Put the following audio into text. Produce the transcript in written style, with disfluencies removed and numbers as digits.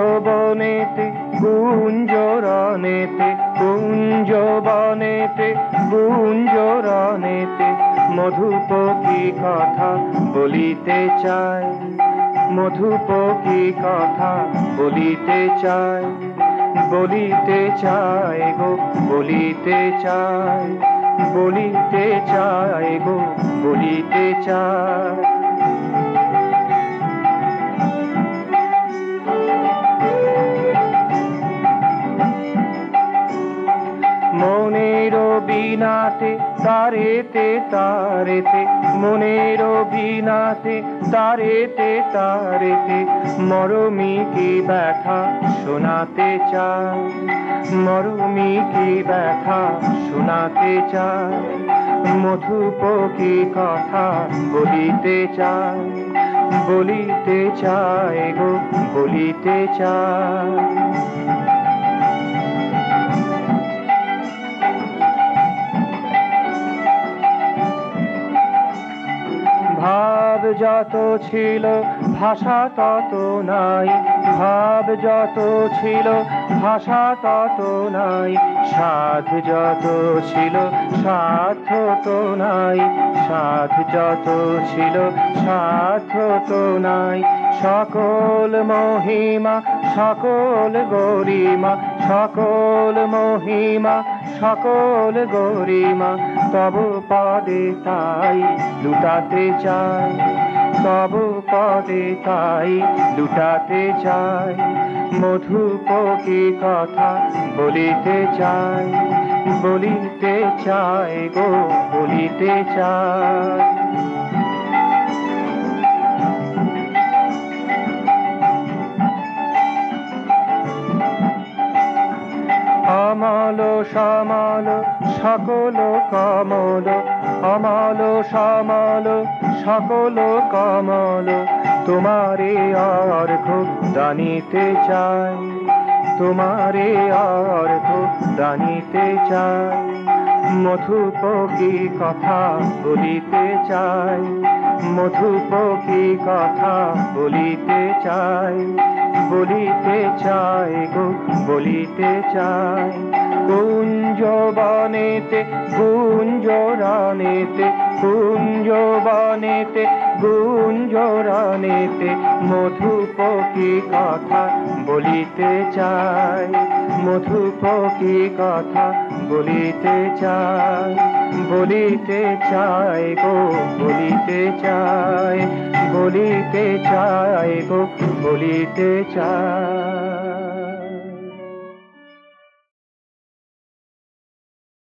বনেতে কুঞ্জরনেতে কুঞ্জ বনেতে কুঞ্জরনেতে মধুপকি কথা বলিতে চায়, মধুপকি কথা বলিতে চায়, বলিতে চায় গো বলিতে চায়, বলিতে চায় গো বলিতে চায়। মনের বীণাতে তারেতে তারেতে, মনের বীণাতে তারেতে তারেতে মরমি কি ব্যথা শোনাতে চায়, মরমি কি ব্যথা শোনাতে চায়। মধুপকি কথা বলিতে চায়, বলিতে চায় গো বলিতে চায়। ভাব যত ছিল ভাষা তত নাই, ভাব যত ছিল ভাষা তত নাই, সাধ যত ছিল সাধ্য তো নাই, সাধ যত ছিল সাধ্য তো নাই। সকল মহিমা সকল গরিমা, সকল মহিমা সকল গরিমা তব পদে তাই লুটাতে চাই, তব পদে তাই লুটাতে চাই। মধুপকি কথা বলিতে চাই, বলিতে চাই গো বলিতে চাই। অমল সমল সকল কমল, অমল সমল সকল কমল তোমারে অর্ঘ দানিতে চাই, তোমারে অর্ঘ দানিতে চাই। মধুপকি কথা বলিতে চাই, মধুপকি কথা বলিতে চাই, বলিতে চাই গো বলিতে চাই। কুঞ্জ বনেতে কুঞ্জরনেতে কুঞ্জ বনেতে কুঞ্জরনেতে মধুপকি কথা বলিতে চাই, মধুপকি কথা বলিতে চাই, বলিতে চাই গো বলিতে চাই, বলিতে চাই গো বলিতে চাই।